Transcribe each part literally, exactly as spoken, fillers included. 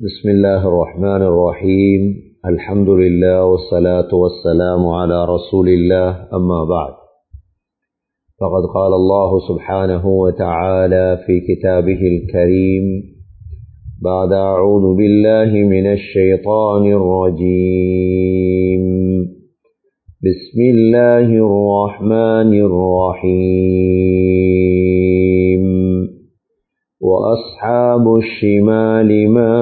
بسم الله الرحمن الرحيم. الحمد لله والصلاة والسلام على رسول الله. أما بعد، فقد قال الله سبحانه وتعالى في كتابه الكريم بعد أعوذ بالله من الشيطان الرجيم. بسم الله الرحمن الرحيم. وأصحاب الشمال ما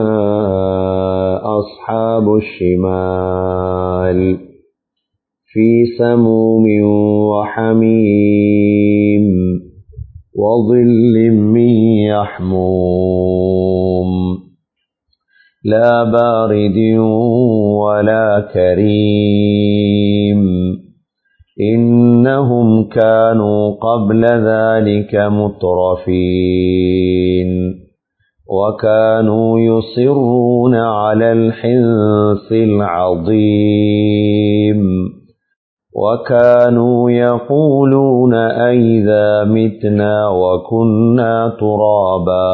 أصحاب الشمال في سموم وحميم وظل من يحموم لا بارد ولا كريم إنهم كانوا قبل ذلك مترفين وكانوا يصرون على الحنث العظيم وكانوا يقولون أئذا متنا وكنا ترابا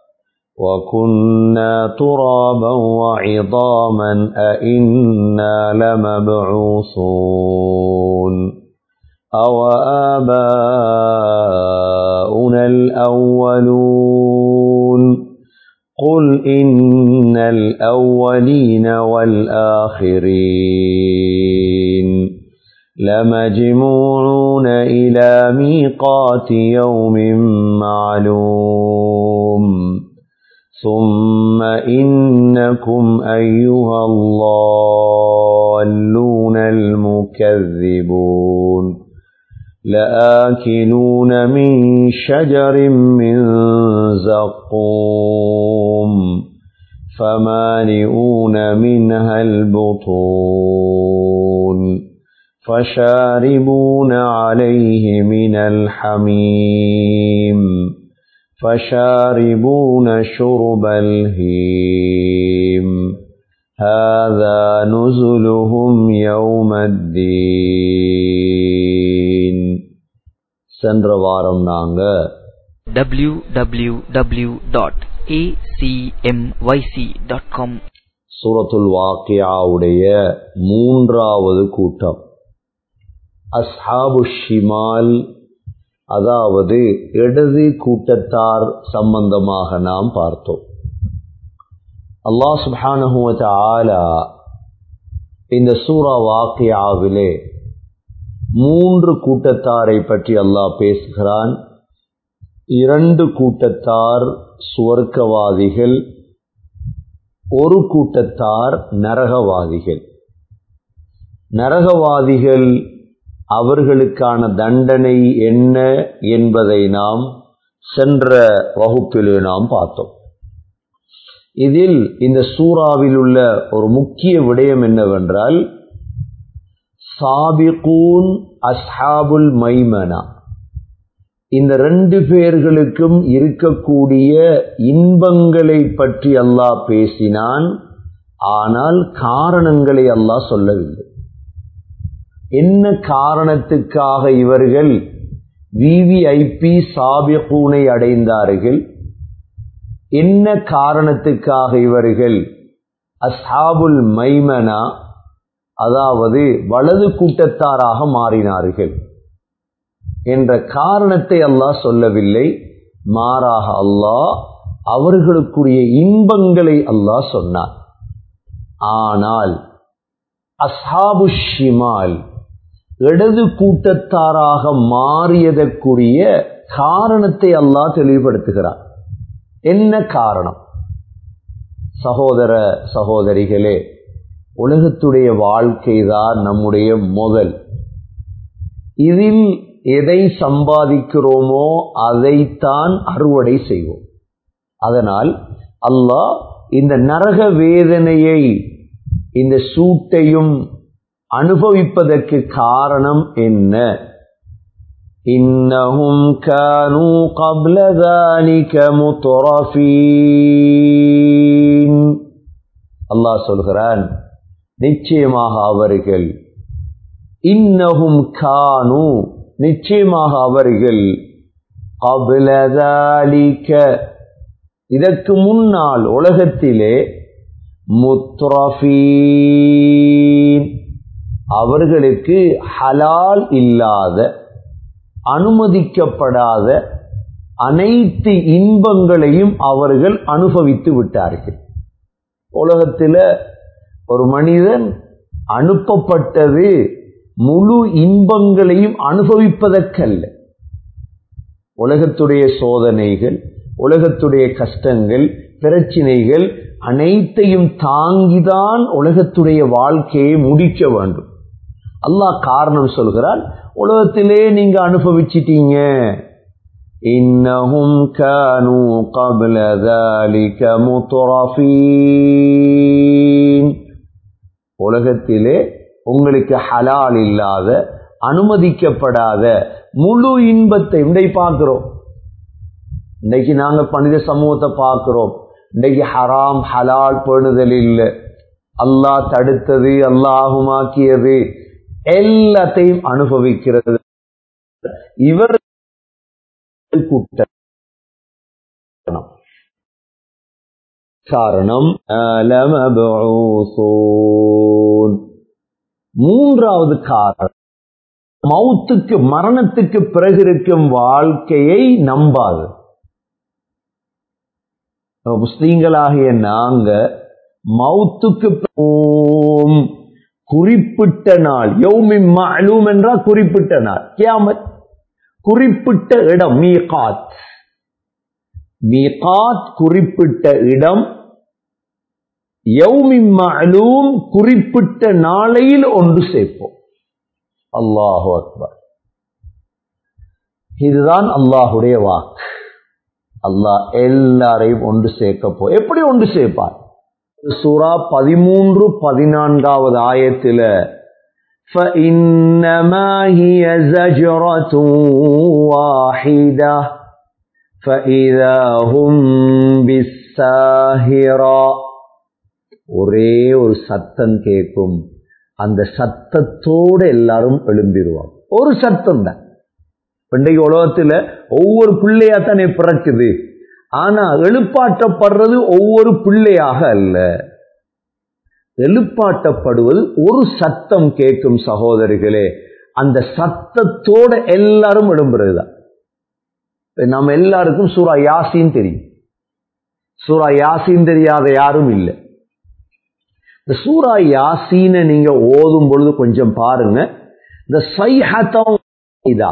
وكنا ترابا وعظاما أئنا لمبعوثون أو آباؤنا الأولون قل إن الأولين والآخرين لمجموعون إلى ميقات يوم معلوم ثم إنكم أيها الضالون المكذبون لآكلون من شجر من زقوم فمالئون منها البطون فشاربون عليه من الحميم فشاربون شرب الهيم هذا نزلهم يوم الدين. சென்ற வாரம் நாங்க W W W dot A C M Y C dot com சூரத்துல் வாக்கியாவுடைய மூன்றாவது கூட்டம் அஸ்ஹாபு ஷிமால், அதாவது இடது கூட்டத்தார் சம்பந்தமாக நாம் பார்த்தோம். அல்லாஹ் சுப்ஹானஹு வ தஆலா இந்த சூரா வாக்கியாவிலே மூன்று கூட்டத்தாரை பற்றி அல்லாஹ் பேசுகிறான். இரண்டு கூட்டத்தார் சுவர்க்கவாதிகள், ஒரு கூட்டத்தார் நரகவாதிகள். நரகவாதிகள் அவர்களுக்கான தண்டனை என்ன என்பதை நாம் சென்ற வகுப்பிலே நாம் பார்த்தோம். இதில் இந்த சூறாவில் உள்ள ஒரு முக்கிய விடயம் என்னவென்றால், சாபிகூன் அஸ்ஹாபுல் மைமனா, இந்த ரெண்டு பேர்களுக்கும் இருக்கக்கூடிய இன்பங்களை பற்றி அல்லாஹ் பேசினான். ஆனால் காரணங்களை அல்லாஹ் சொல்லவில்லை. என்ன காரணத்துக்காக இவர்கள் விவிஐபி சாபிகூனை அடைந்தார்கள், என்ன காரணத்துக்காக இவர்கள் அஸ்ஹாபுல் மைமனா, அதாவது வலது கூட்டத்தாராக மாறினார்கள் என்ற காரணத்தை அல்லாஹ் சொல்லவில்லை. மாறாக அல்லாஹ் அவர்களுக்குரிய இன்பங்களை அல்லாஹ் சொன்னார். ஆனால் அஸ்ஹாபு ஷிமால், இடது கூட்டத்தாராக மாறியதற்குரிய காரணத்தை அல்லாஹ் தெளிவுபடுத்துகிறார். என்ன காரணம்? சகோதர சகோதரிகளே, உலகத்துடைய வாழ்க்கைதான் நம்முடைய முதல். இதில் எதை சம்பாதிக்கிறோமோ அதைத்தான் அறுவடை செய்வோம். அதனால் அல்லாஹ் இந்த நரக வேதனையை, இந்த சூட்டையும் அனுபவிப்பதற்கு காரணம் என்ன? இன்னஹும் கானூ கப்ல ذلك முத்ரஃபீன். அல்லாஹ் சொல்கிறான், நிச்சயமாக அவர்கள், இன்னஹும் கானூ, நிச்சயமாக அவர்கள், கப்ல ذلك, இதற்கு முன்னால் உலகத்திலே முத்ரஃபீன் அவர்களுக்கு ஹலால் இல்லாத அனுமதிக்கப்படாத அனைத்து இன்பங்களையும் அவர்கள் அனுபவித்து விட்டார்கள். உலகத்தில் ஒரு மனிதன் அனுப்பப்பட்டது முழு இன்பங்களையும் அனுபவிப்பதற்கல்ல. உலகத்துடைய சோதனைகள், உலகத்துடைய கஷ்டங்கள், பிரச்சினைகள் அனைத்தையும் தாங்கிதான் உலகத்துடைய வாழ்க்கையை முடிக்க வேண்டும். அல்லாஹ் காரணம் சொல்கிறான், உலகத்திலே நீங்க அனுபவிச்சிட்டீங்க. இன்னஹும் கானூ قبل ذلك முத்ரஃபீன் உலகத்திலே உங்களுக்கு ஹலால் இல்லாத அனுமதிக்கப்படாத முழு இன்பத்தை இன்றைக்கு பார்க்கிறோம். இன்றைக்கு நாங்க மனித சமூகத்தை பார்க்கிறோம். இன்றைக்கு ஹராம் ஹலால் பேணுதல் இல்லை, அல்லாஹ் தடுத்தது அல்லாஹுமாக்கியது எல்லாத்தையும் அனுபவிக்கிறது. இவர் காரணம் மூன்றாவது காரணம் மௌத்துக்கு மரணத்துக்கு பிறகு இருக்கும் வாழ்க்கையை நம்பாது. முஸ்லீம்களாகிய நாங்க மௌத்துக்கு குறிப்பிட்ட நாள், யௌமின் மஅலூம் என்றால் குறிப்பிட்ட நாள், கியாமத் குறிப்பிட்ட இடம், மீகாத் மீகாத் குறிப்பிட்ட இடம், யௌமின் மஅலூம் குறிப்பிட்ட நாளையில் ஒன்று சேர்ப்போம். அல்லாஹு அக்பர். இதுதான் அல்லாஹுடைய வாக்கு. அல்லாஹ் எல்லாரையும் ஒன்று சேர்க்கப்போ எப்படி ஒன்று சேர்ப்பார்? சூரா பதிமூன்று பதினான்காவது ஆயத்தில فَإِنَّمَا هِيَ زَجْرَةٌ وَاحِدَةٌ فَإِذَا هُمْ بِالسَّاهِرَةِ ஒரே ஒரு சத்தம் கேட்கும், அந்த சத்தத்தோடு எல்லாரும் எழும்பிடுவாங்க. ஒரு சத்தம் தான். இன்றைக்கு உலகத்துல ஒவ்வொரு பிள்ளையாத்தானே பிறக்குது, ஆனா எழுப்பாட்டப்படுறது ஒவ்வொரு பிள்ளையாக அல்ல. எழுப்பாட்டப்படுவது ஒரு சத்தம் கேட்கும் சகோதரிகளே, அந்த சத்தத்தோட எல்லாரும் எழும்புறதுதான். நம்ம எல்லாருக்கும் சூரா யாசீன் தெரியும். சூரா யாசீன் தெரியாத யாரும் இல்லை. இந்த சூரா யாசீனை நீங்க ஓதும் பொழுது கொஞ்சம் பாருங்க, இந்த சைஹத்தம் இதா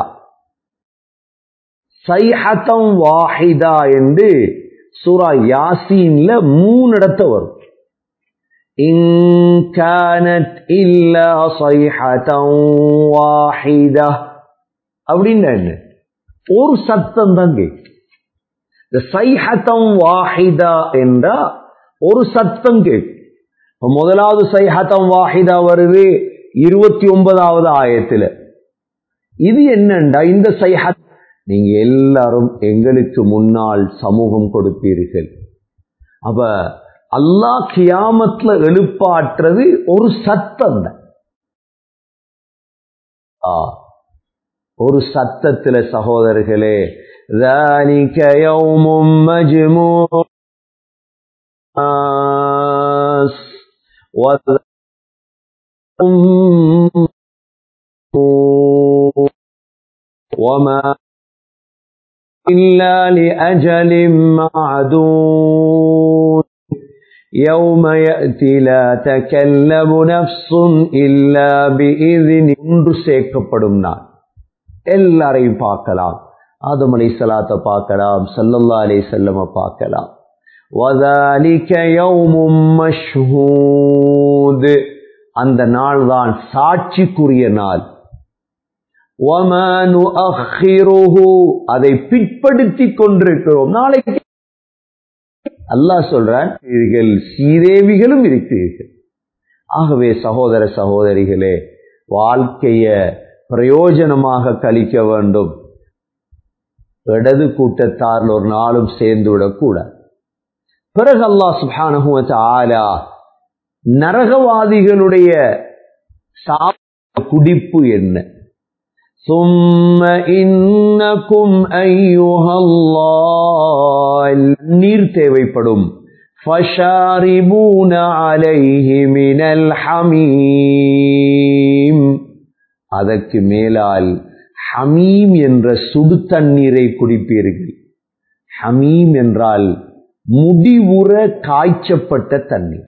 சைஹத்தம் வாஹிதா என்று சூரா யாசீன்ல மூணு இடத்தை வரும். இன் கானத் இல்லா சைஹத்தம் வாஹிதா அப்படின்னா என்ன? ஒரு சத்தம் தான் கேட்கும். இந்த சைஹத்தம் வாஹிதா என்றா ஒரு சத்தம் கேட்கும். முதலாவது சைஹத்தம் வாஹிதா வருது இருபத்தி ஒன்பதாவது ஆயத்துல. இது என்னண்டா, இந்த சைஹத் நீங்க எல்லாரும் எங்களுக்கு முன்னால் சமூகம் கொடுப்பீர்கள். அப்ப அல்லாஹ் கியாமத்ல எழுப்பாற்றது ஒரு சத்தம் தான். ஒரு சத்தத்துல சகோதரர்களே, ذَلِكَ يَوْمٌ مَجْمُوعٌ وَمَا إِلَّا لِأَجَلٍ مَّعْدُودٍ يَوْمَ يَأْتِي لَا تَكَلَّمُ نَفْسٌ إِلَّا بِإِذْنِهِ ஒன்று சேர்க்கப்படும் நாள். எல்லாரையும் பார்க்கலாம். ஆதம் அலைஹிஸ்ஸலாத்தை பார்க்கலாம், ஸல்லல்லாஹு அலைஹி வஸல்லம் பார்க்கலாம். وَذَلِكَ يَوْمٌ مَشْهُودٌ அந்த நாள் தான் சாட்சிக்குரிய நாள். وَمَا نُؤَخِّرُهُ அதை பிற்படுத்திக் கொண்டிருக்கிறோம். நாளைக்கு அல்லாஹ் சொல்றான், சீதேவிகளும் இருக்கிறீர்கள். ஆகவே சகோதர சகோதரிகளே, வாழ்க்கைய பிரயோஜனமாக கழிக்க வேண்டும். இடது கூட்டத்தார் ஒரு நாளும் சேர்ந்து விடக்கூடாது. பிறகு அல்லாஹ் சுப்ஹானஹு வ தஆலா நரகவாதிகளுடைய குடிப்பு என்ன? ثُمَّ إِنَّكُمْ أَيُّهَا اللَّهُ நீர் தேவைப்படும். فَشَارِبُونَ عَلَيْهِ مِنَ الْحَمِيمِ அதற்கு மேலால் ஹமீம் என்ற சுடு தண்ணீரை குடிப்பீர்கள். ஹமீம் என்றால் முடிவுற காய்ச்சப்பட்ட தண்ணீர்.